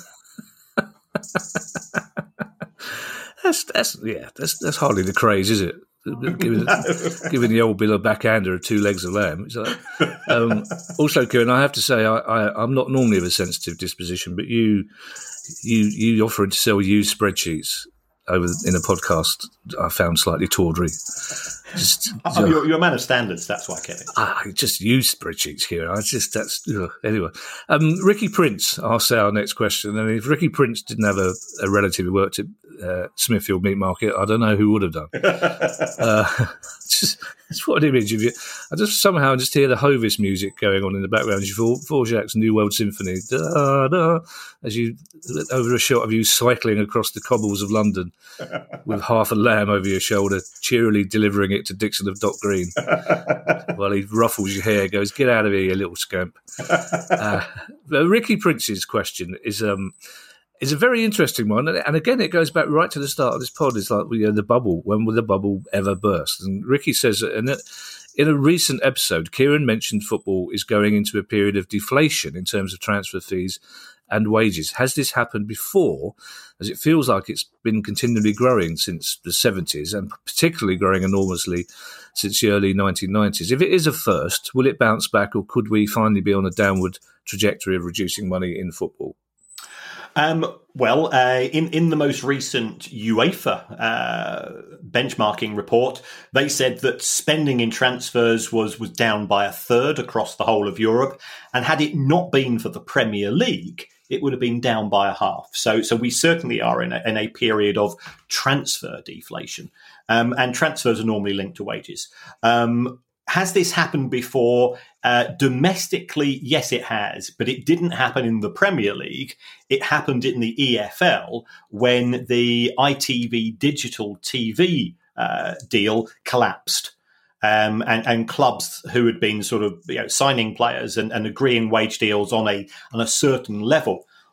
That's hardly the craze, is it? Giving the old Bill a backhander of 2 legs of lamb. Also, Kieran, I have to say I'm not normally of a sensitive disposition, but you offering to sell used spreadsheets in a podcast I found slightly tawdry. You're a man of standards, that's why, Kevin. I just use spreadsheets here. Anyway. Ricky Prince asks our next question. And if Ricky Prince didn't have a relative who worked at Smithfield Meat Market, I don't know who would have done. Just what an image of you. I just somehow hear the Hovis music going on in the background as you Dvorak's New World Symphony, da, da, as you over a shot of you cycling across the cobbles of London with half a lamb over your shoulder, cheerily delivering it to Dixon of Dock Green, while he ruffles your hair, goes, "Get out of here, you little scamp." Ricky Prince's question is a very interesting one, and again, it goes back right to the start of this pod. It's like the bubble. When will the bubble ever burst? And Ricky says, in a recent episode, Kieran mentioned football is going into a period of deflation in terms of transfer fees and wages. Has this happened before? As it feels like it's been continually growing since the 70s, and particularly growing enormously since the early 1990s. If it is a first, will it bounce back, or could we finally be on a downward trajectory of reducing money in football? In the most recent UEFA benchmarking report, they said that spending in transfers was down by a third across the whole of Europe, and had it not been for the Premier League, it would have been down by a half. So we certainly are in a period of transfer deflation, and transfers are normally linked to wages. Has this happened before? Domestically, yes, it has, but it didn't happen in the Premier League. It happened in the EFL when the ITV digital TV deal collapsed. And clubs who had been sort of signing players and agreeing wage deals on a certain level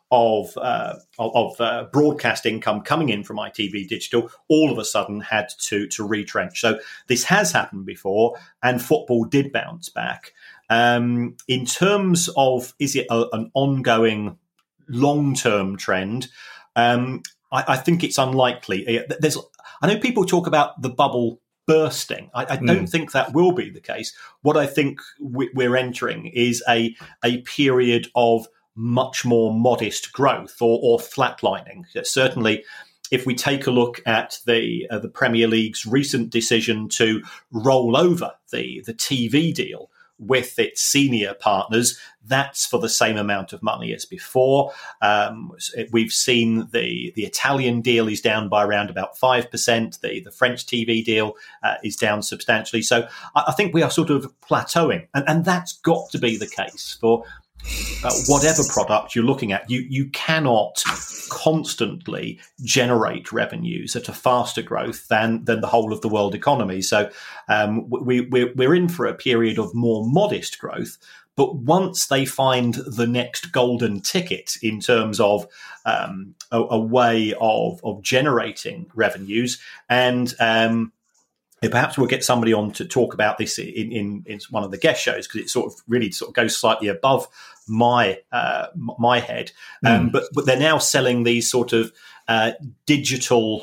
of broadcast income coming in from ITV Digital all of a sudden had to retrench. So this has happened before, and football did bounce back. In terms of, is it an ongoing long-term trend? I think it's unlikely. I know people talk about the bubble bursting. I don't think that will be the case. What I think we're entering is a period of much more modest growth or flatlining. Certainly, if we take a look at the Premier League's recent decision to roll over the TV deal with its senior partners, that's for the same amount of money as before. We've seen the Italian deal is down by around about 5%. The French TV deal is down substantially. So I think we are sort of plateauing. And that's got to be the case for whatever product you're looking at. You cannot constantly generate revenues at a faster growth than the whole of the world economy. So we're in for a period of more modest growth. But once they find the next golden ticket in terms of a way of generating revenues, and perhaps we'll get somebody on to talk about this in one of the guest shows, because it sort of goes slightly above my head. But they're now selling these sort of digital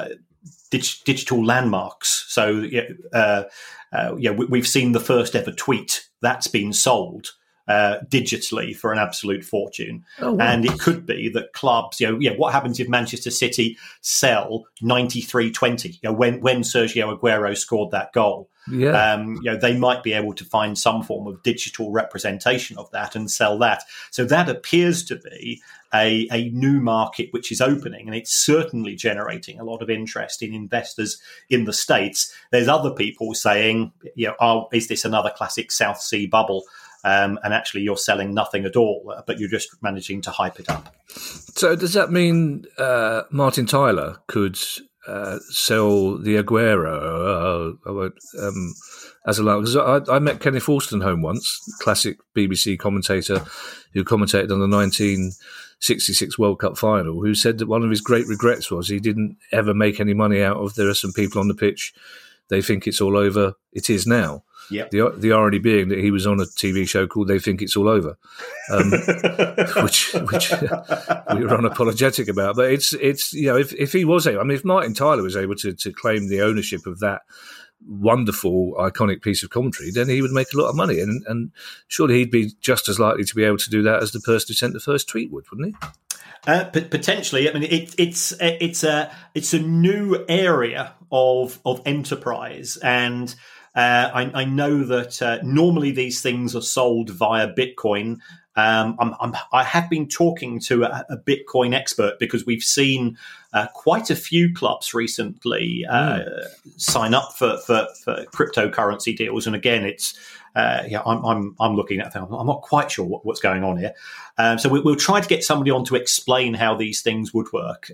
landmarks. So we've seen the first ever tweet that's been sold digitally for an absolute fortune. Oh, wow. And it could be that clubs, what happens if Manchester City sell 93-20, when Sergio Aguero scored that goal? Yeah. They might be able to find some form of digital representation of that and sell that. So that appears to be a new market which is opening, and it's certainly generating a lot of interest in investors in the States. There's other people saying, is this another classic South Sea bubble? And actually you're selling nothing at all, but you're just managing to hype it up. So does that mean Martin Tyler could sell the Aguero as a line? Because I met Kenneth Wolstenholme once, classic BBC commentator who commentated on the 1966 World Cup final, who said that one of his great regrets was he didn't ever make any money out of there are some people on the pitch, they think it's all over. It is now. Yep. The irony being that he was on a TV show called They Think It's All Over, which we were unapologetic about. But it's if he was able, if Martin Tyler was able to claim the ownership of that wonderful, iconic piece of commentary, then he would make a lot of money. And surely he'd be just as likely to be able to do that as the person who sent the first tweet would, wouldn't he? Potentially. I mean, it's a new area of enterprise, and I know that normally these things are sold via Bitcoin. I have been talking to a Bitcoin expert, because we've seen quite a few clubs recently sign up for cryptocurrency deals, and again, it's I'm looking at them. I'm not quite sure what's going on here. So we'll try to get somebody on to explain how these things would work.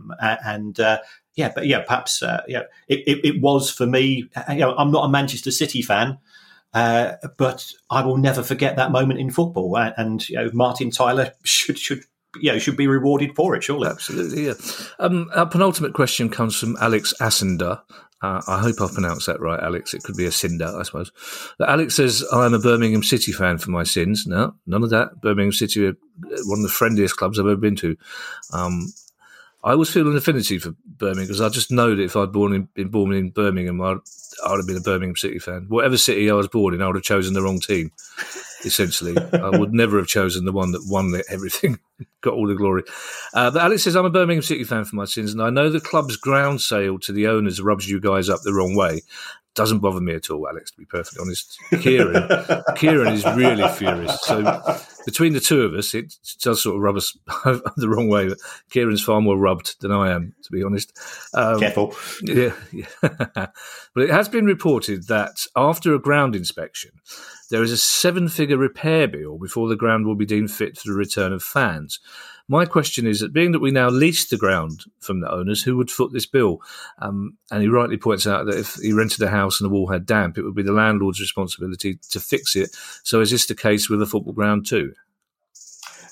Perhaps it was for me. I'm not a Manchester City fan, but I will never forget that moment in football. And Martin Tyler should be rewarded for it, surely. Absolutely, yeah. Our penultimate question comes from Alex Asender. I hope I've pronounced that right, Alex. It could be a cinder, I suppose. But Alex says, I am a Birmingham City fan for my sins. No, none of that. Birmingham City are one of the friendliest clubs I've ever been to. I always feel an affinity for Birmingham, because I just know that if I'd been born in Birmingham, I would have been a Birmingham City fan. Whatever city I was born in, I would have chosen the wrong team, essentially. I would never have chosen the one that won everything, got all the glory. But Alex says, I'm a Birmingham City fan for my sins, and I know the club's ground sale to the owners rubs you guys up the wrong way. Doesn't bother me at all, Alex, to be perfectly honest. Kieran is really furious. So between the two of us, it does sort of rub us the wrong way. But Kieran's far more rubbed than I am, to be honest. Careful. Yeah. But it has been reported that after a ground inspection, there is a 7-figure repair bill before the ground will be deemed fit for the return of fans. My question is that, being that we now lease the ground from the owners, who would foot this bill? And he rightly points out that if he rented a house and the wall had damp, it would be the landlord's responsibility to fix it. So is this the case with a football ground too?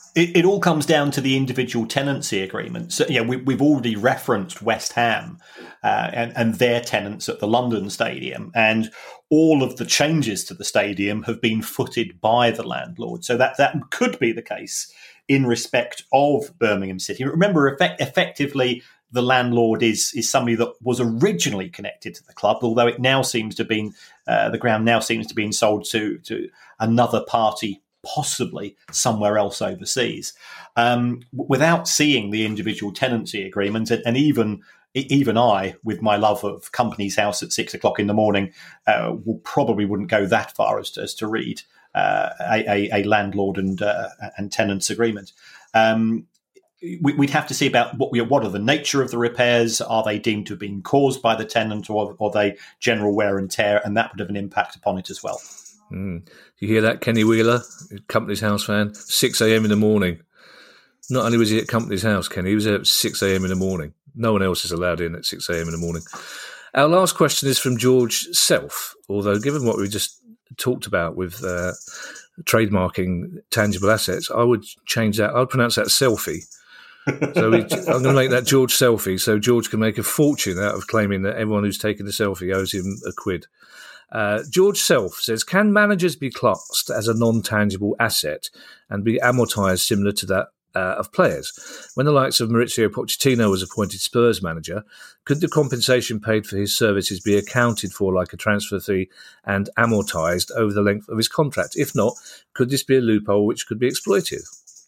It all comes down to the individual tenancy agreements. So, we've already referenced West Ham and their tenants at the London Stadium, and all of the changes to the stadium have been footed by the landlord. So that could be the case in respect of Birmingham City. Remember, effectively, the landlord is somebody that was originally connected to the club, although it now seems to be the ground now seems to be sold to another party, possibly somewhere else overseas. Without seeing the individual tenancy agreement, and even I, with my love of Company's House at 6 o'clock in the morning, probably wouldn't go that far as to read a landlord and tenants agreement. We'd have to see about what are the nature of the repairs. Are they deemed to have been caused by the tenant, or are they general wear and tear? And that would have an impact upon it as well. You hear that, Kenny Wheeler, Company's House fan? 6 a.m. in the morning. Not only was he at Company's House, Kenny, he was there at 6 a.m. in the morning. No one else is allowed in at 6 a.m. in the morning. Our last question is from George Self, although given what we just talked about with trademarking tangible assets, I would change that. I'd pronounce that selfie. So I'm going to make that George Selfie, so George can make a fortune out of claiming that everyone who's taken the selfie owes him £1. George Self says, can managers be classed as a non-tangible asset and be amortised similar to that of players? When the likes of Maurizio Pochettino was appointed Spurs manager, could the compensation paid for his services be accounted for like a transfer fee and amortised over the length of his contract? If not, could this be a loophole which could be exploited?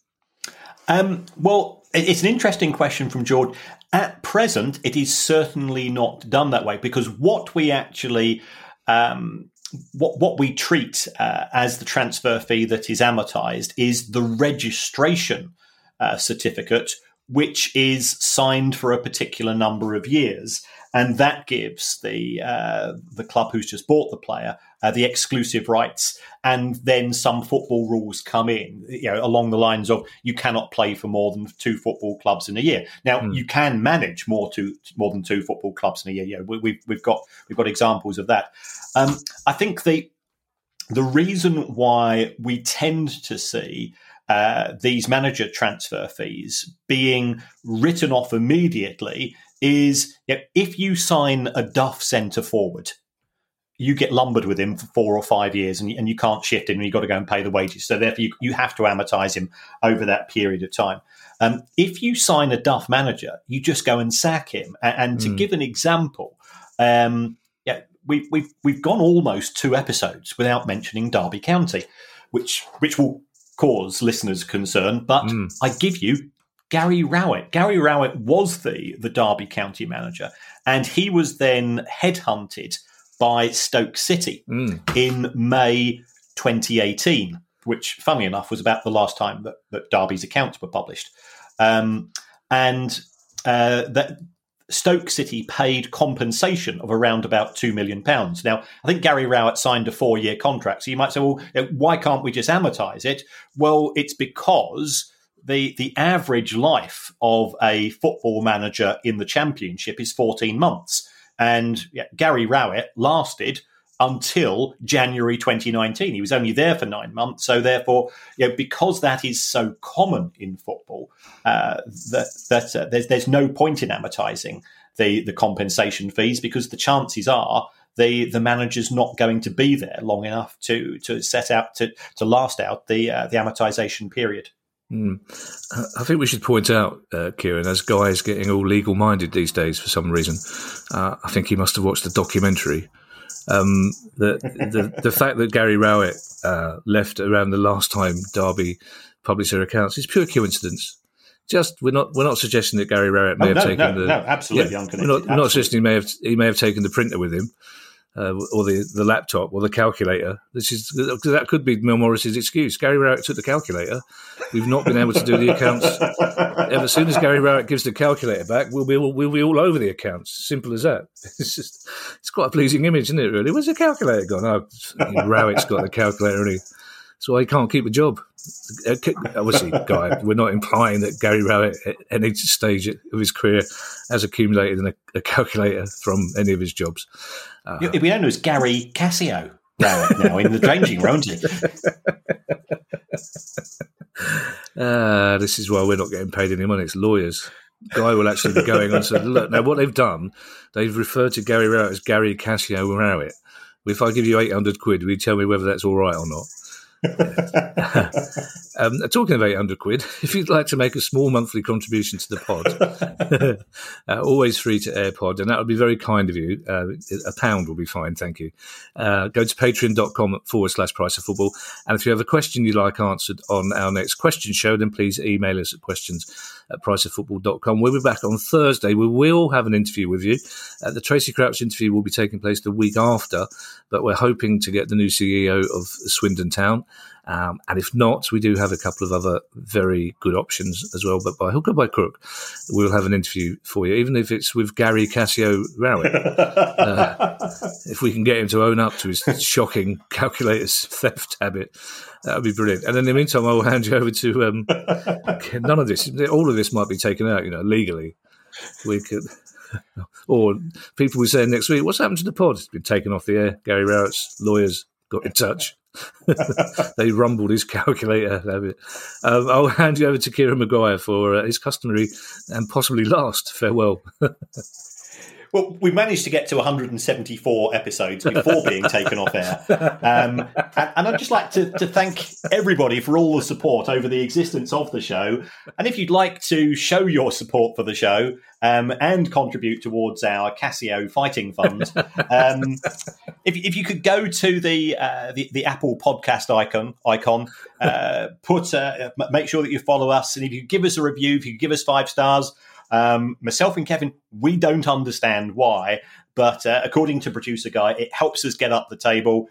Well, it's an interesting question from George. At present, it is certainly not done that way, because what we actually what we treat as the transfer fee that is amortised is the registration certificate, which is signed for a particular number of years, and that gives the club who's just bought the player the exclusive rights. And then some football rules come in, along the lines of you cannot play for more than 2 football clubs in a year. Now, you can manage more than 2 football clubs in a year. We've got examples of that. I think the reason why we tend to see these manager transfer fees being written off immediately is if you sign a Duff centre forward, you get lumbered with him for 4 or 5 years and you can't shift him and you've got to go and pay the wages. So therefore you have to amortise him over that period of time. If you sign a Duff manager, you just go and sack him. And to give an example, we've gone almost 2 episodes without mentioning Derby County, which will cause listeners concern. But I give you Gary Rowett. Gary Rowett was the Derby County manager, and he was then headhunted by Stoke City in May 2018, which, funnily enough, was about the last time that Derby's accounts were published. That Stoke City paid compensation of around about £2 million. Now, I think Gary Rowett signed a 4-year contract. So you might say, well, why can't we just amortise it? Well, it's because the average life of a football manager in the Championship is 14 months. And Gary Rowett lasted until January 2019. He was only there for 9 months. So therefore, because that is so common in football, there's no point in amortising the compensation fees, because the chances are the manager's not going to be there long enough to set out to last out the amortisation period. I think we should point out, Kieran, as Guy is getting all legal-minded these days for some reason, I think he must have watched the documentary. The fact that Gary Rowett left around the last time Derby published their accounts is pure coincidence. We're not suggesting that Gary Rowett may have taken the absolutely unconnected. We're not suggesting he may have taken the printer with him. Or the laptop or the calculator. That could be Mel Morris's excuse. Gary Rowett took the calculator. We've not been able to do the accounts. As soon as Gary Rowett gives the calculator back, we'll be all over the accounts. Simple as that. It's quite a pleasing image, isn't it? Really, where's the calculator gone? Oh, Rowett's got the calculator, and so he can't keep a job. Obviously, Guy, we're not implying that Gary Rowett at any stage of his career has accumulated a calculator from any of his jobs. We don't know it's Gary Cassio Rowett now in the changing room, isn't This is why we're not getting paid any money. It's lawyers. Guy will actually be going on and say, look, now what they've done, they've referred to Gary Rowett as Gary Cassio Rowett. If I give you 800 quid, will you tell me whether that's all right or not? Talking of 800 quid, if you'd like to make a small monthly contribution to the pod, always free to AirPod, and that would be very kind of you. £1 will be fine, thank you. Go to patreon.com/Price of Football, and if you have a question you'd like answered on our next question show, then please email us at questions@priceoffootball.com. We'll be back on Thursday. We will have an interview with you. The Tracy Crouch interview will be taking place the week after, but we're hoping to get the new CEO of Swindon Town. And if not, we do have a couple of other very good options as well. But by hook or by crook, we'll have an interview for you, even if it's with Gary Cassio Rowett. If we can get him to own up to his shocking calculators theft habit, that would be brilliant. And in the meantime, I will hand you over to none of this. All of this might be taken out, legally. We could. Or people will say next week, what's happened to the pod? It's been taken off the air. Gary Rowett's lawyers got in touch. They rumbled his calculator. I'll hand you over to Kieran Maguire for his customary and possibly last farewell. Well, we managed to get to 174 episodes before being taken off air. And I'd just like to thank everybody for all the support over the existence of the show. And if you'd like to show your support for the show and contribute towards our Casio fighting fund, if you could go to the Apple podcast icon, make sure that you follow us. And if you give us a review, if you give us 5 stars, myself and Kevin, we don't understand why, but according to Producer Guy, it helps us get up the table.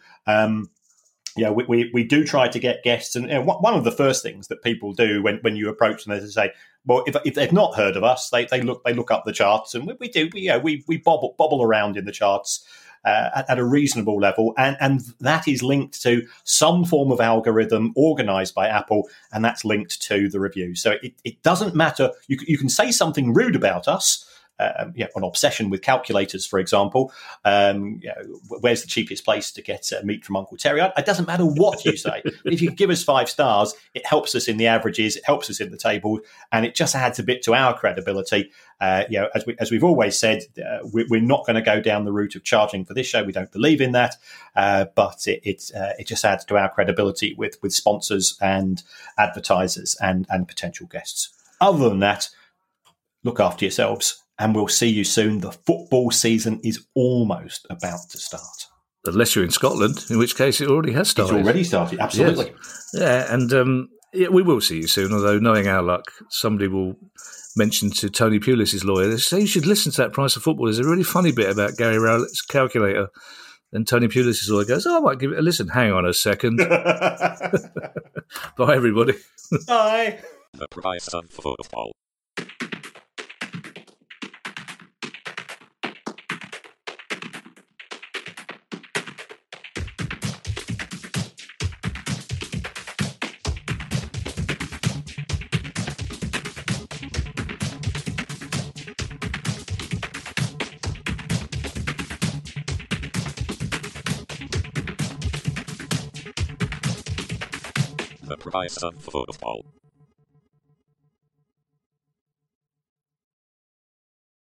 We do try to get guests, and one of the first things that people do when you approach them is to say, well, if they've not heard of us, they look up the charts, and we bobble around in the charts at a reasonable level, and that is linked to some form of algorithm organised by Apple, and that's linked to the review. So it doesn't matter. You can say something rude about us, an obsession with calculators, for example. Where's the cheapest place to get meat from Uncle Terry? It doesn't matter what you say. If you give us 5 stars, it helps us in the averages, it helps us in the table, and it just adds a bit to our credibility. As we've always said, we're not going to go down the route of charging for this show. We don't believe in that, but it just adds to our credibility with sponsors and advertisers and potential guests. Other than that, look after yourselves, and we'll see you soon. The football season is almost about to start. Unless you're in Scotland, in which case it already has started. It's already started, absolutely. Yes. Yeah, and we will see you soon, although knowing our luck, somebody will mention to Tony Pulis' lawyer, they say you should listen to that Price of Football. There's a really funny bit about Gary Rowett's calculator. And Tony Pulis' lawyer goes, I might give it a listen. Hang on a second. Bye, everybody. Bye. The Price of Football. The Price of Football.